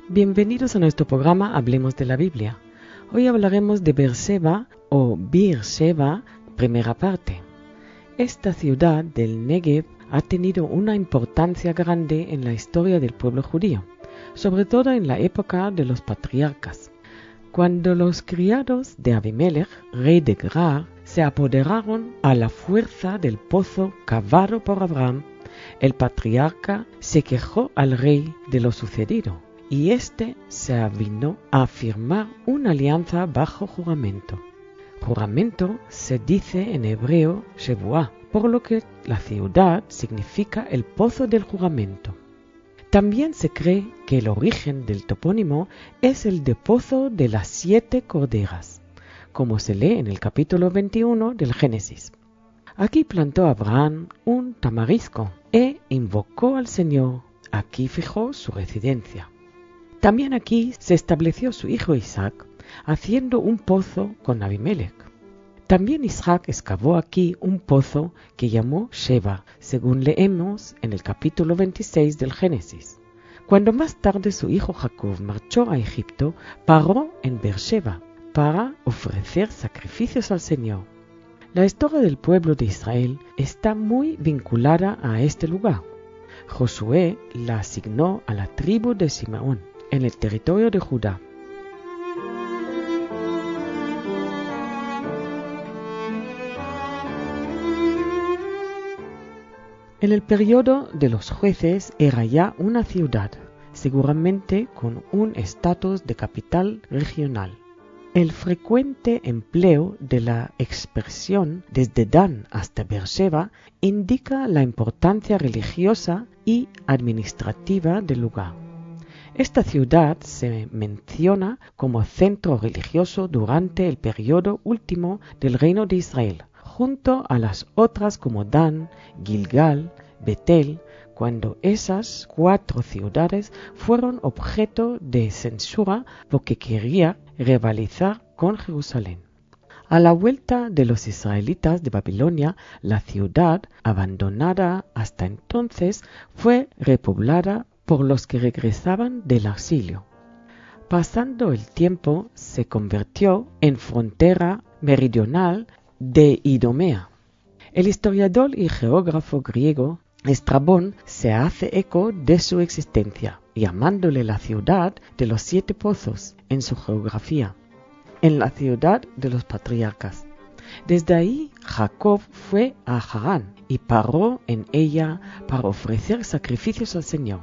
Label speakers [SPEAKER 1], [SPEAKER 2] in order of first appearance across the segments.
[SPEAKER 1] Bienvenidos a nuestro programa Hablemos de la Biblia. Hoy hablaremos de Beerseba o Beersheba, primera parte. Esta ciudad del Negev ha tenido una importancia grande en la historia del pueblo judío, sobre todo en la época de los patriarcas. Cuando los criados de Abimelech, rey de Gerar, se apoderaron a la fuerza del pozo cavado por Abraham, el patriarca se quejó al rey de lo sucedido, y éste se avinó a firmar una alianza bajo juramento. Juramento se dice en hebreo Shevuah, por lo que la ciudad significa el pozo del juramento. También se cree que el origen del topónimo es el de pozo de las 7 corderas, como se lee en el capítulo 21 del Génesis. Aquí plantó Abraham un tamarisco e invocó al Señor. Aquí fijó su residencia. También aquí se estableció su hijo Isaac, haciendo un pozo con Abimelech. También Isaac excavó aquí un pozo que llamó Sheba, según leemos en el capítulo 26 del Génesis. Cuando más tarde su hijo Jacob marchó a Egipto, paró en Beersheba para ofrecer sacrificios al Señor. La historia del pueblo de Israel está muy vinculada a este lugar. Josué la asignó a la tribu de Simeón, en el territorio de Judá. En el periodo de los jueces era ya una ciudad, seguramente con un estatus de capital regional. El frecuente empleo de la expresión desde Dan hasta Beersheba indica la importancia religiosa y administrativa del lugar. Esta ciudad se menciona como centro religioso durante el periodo último del reino de Israel, junto a las otras como Dan, Gilgal, Betel, cuando esas 4 ciudades fueron objeto de censura porque quería rivalizar con Jerusalén. A la vuelta de los israelitas de Babilonia, la ciudad, abandonada hasta entonces, fue repoblada por los que regresaban del exilio. Pasando el tiempo, se convirtió en frontera meridional de Idumea. El historiador y geógrafo griego Estrabón se hace eco de su existencia, llamándole la ciudad de los 7 pozos en su geografía, en la ciudad de los patriarcas. Desde ahí, Jacob fue a Harán y paró en ella para ofrecer sacrificios al Señor.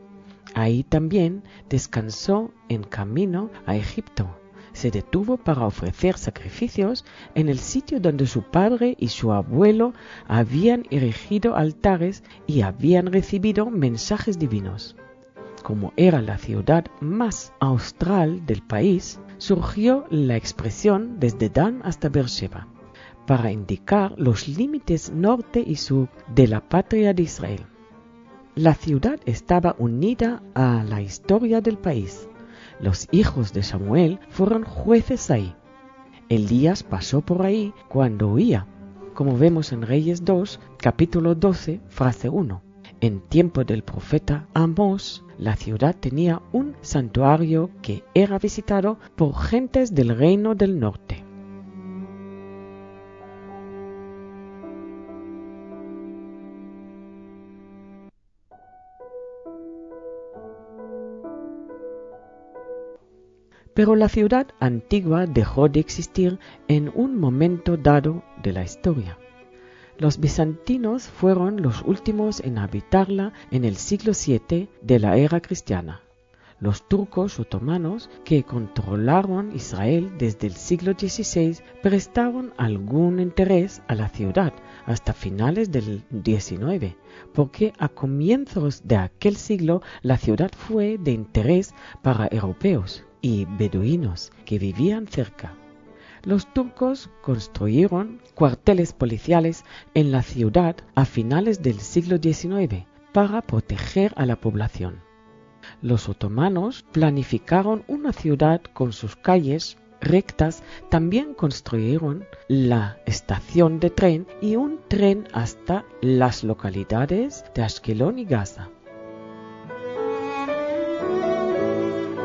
[SPEAKER 1] Ahí también descansó en camino a Egipto. Se detuvo para ofrecer sacrificios en el sitio donde su padre y su abuelo habían erigido altares y habían recibido mensajes divinos. Como era la ciudad más austral del país, surgió la expresión desde Dan hasta Beersheba, para indicar los límites norte y sur de la patria de Israel. La ciudad estaba unida a la historia del país. Los hijos de Samuel fueron jueces ahí. Elías pasó por ahí cuando huía, como vemos en Reyes 2, capítulo 12, frase 1. En tiempo del profeta Amós, la ciudad tenía un santuario que era visitado por gentes del reino del norte. Pero la ciudad antigua dejó de existir en un momento dado de la historia. Los bizantinos fueron los últimos en habitarla en el siglo VII de la era cristiana. Los turcos otomanos, que controlaron Israel desde el siglo XVI, prestaron algún interés a la ciudad hasta finales del XIX, porque a comienzos de aquel siglo la ciudad fue de interés para europeos y beduinos que vivían cerca. Los turcos construyeron cuarteles policiales en la ciudad a finales del siglo XIX para proteger a la población. Los otomanos planificaron una ciudad con sus calles rectas. También construyeron la estación de tren y un tren hasta las localidades de Ashkelon y Gaza.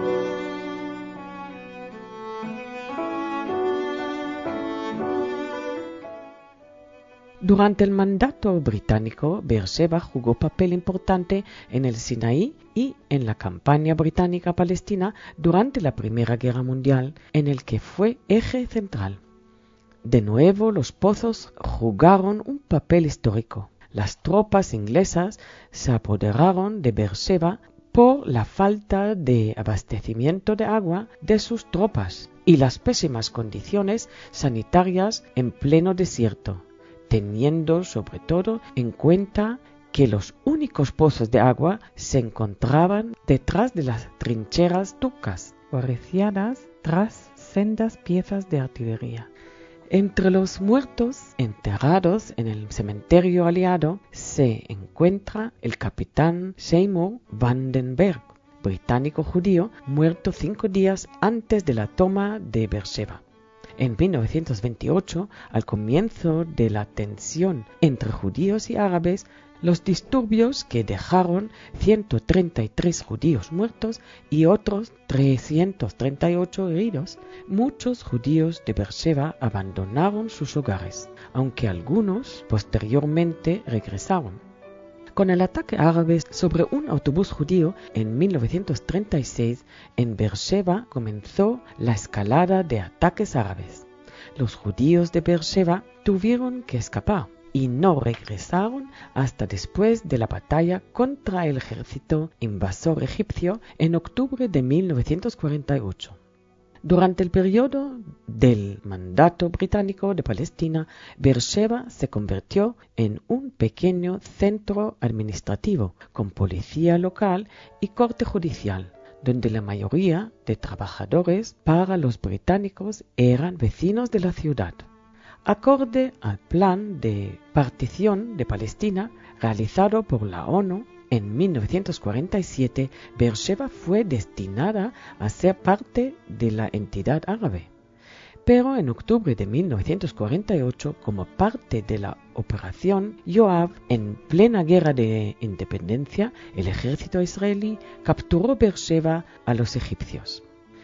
[SPEAKER 1] Durante el mandato británico, Beersheba jugó papel importante en el Sinaí y en la campaña británica-palestina durante la Primera Guerra Mundial, en el que fue eje central. De nuevo, los pozos jugaron un papel histórico. Las tropas inglesas se apoderaron de Beersheba por la falta de abastecimiento de agua de sus tropas y las pésimas condiciones sanitarias en pleno desierto, teniendo sobre todo en cuenta que los únicos pozos de agua se encontraban detrás de las trincheras turcas, guareciadas tras sendas piezas de artillería. Entre los muertos enterrados en el cementerio aliado se encuentra el capitán Seymour Vandenberg, británico judío, muerto 5 días antes de la toma de Beersheba. En 1928, al comienzo de la tensión entre judíos y árabes, los disturbios que dejaron 133 judíos muertos y otros 338 heridos, muchos judíos de Beersheba abandonaron sus hogares, aunque algunos posteriormente regresaron. Con el ataque árabe sobre un autobús judío en 1936, en Beersheba comenzó la escalada de ataques árabes. Los judíos de Beersheba tuvieron que escapar y no regresaron hasta después de la batalla contra el ejército invasor egipcio en octubre de 1948. Durante el periodo del mandato británico de Palestina, Beersheba se convirtió en un pequeño centro administrativo con policía local y corte judicial, donde la mayoría de trabajadores para los británicos eran vecinos de la ciudad. Acorde al plan de partición de Palestina realizado por la ONU, en 1947, Beersheba fue destinada a ser parte de la entidad árabe. Pero en octubre de 1948, como parte de la operación Yoav, en plena guerra de independencia, el ejército israelí capturó Beersheba a los egipcios.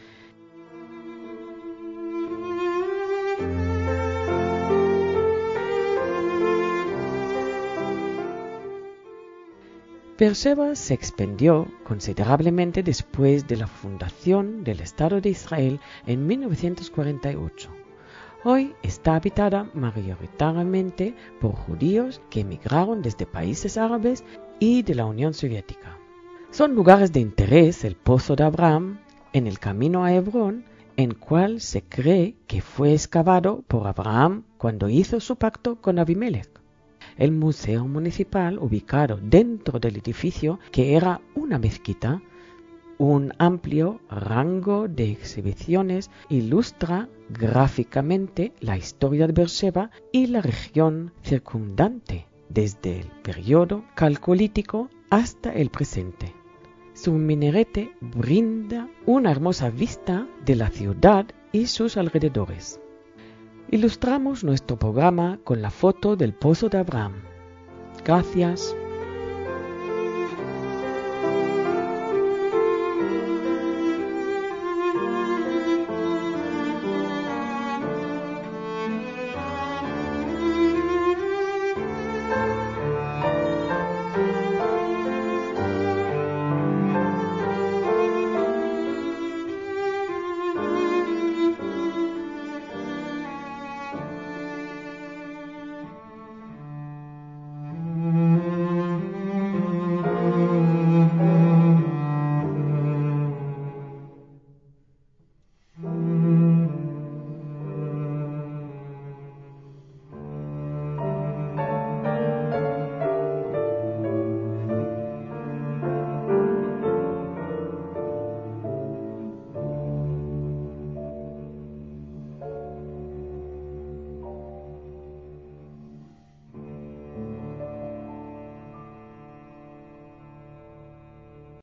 [SPEAKER 1] Beersheba se expandió considerablemente después de la fundación del Estado de Israel en 1948. Hoy está habitada mayoritariamente por judíos que emigraron desde países árabes y de la Unión Soviética. Son lugares de interés el Pozo de Abraham en el camino a Hebrón, en cual se cree que fue excavado por Abraham cuando hizo su pacto con Abimelech. El museo municipal, ubicado dentro del edificio que era una mezquita, un amplio rango de exhibiciones, ilustra gráficamente la historia de Beersheba y la región circundante, desde el periodo calcolítico hasta el presente. Su minarete brinda una hermosa vista de la ciudad y sus alrededores. Ilustramos nuestro programa con la foto del Pozo de Abraham. Gracias.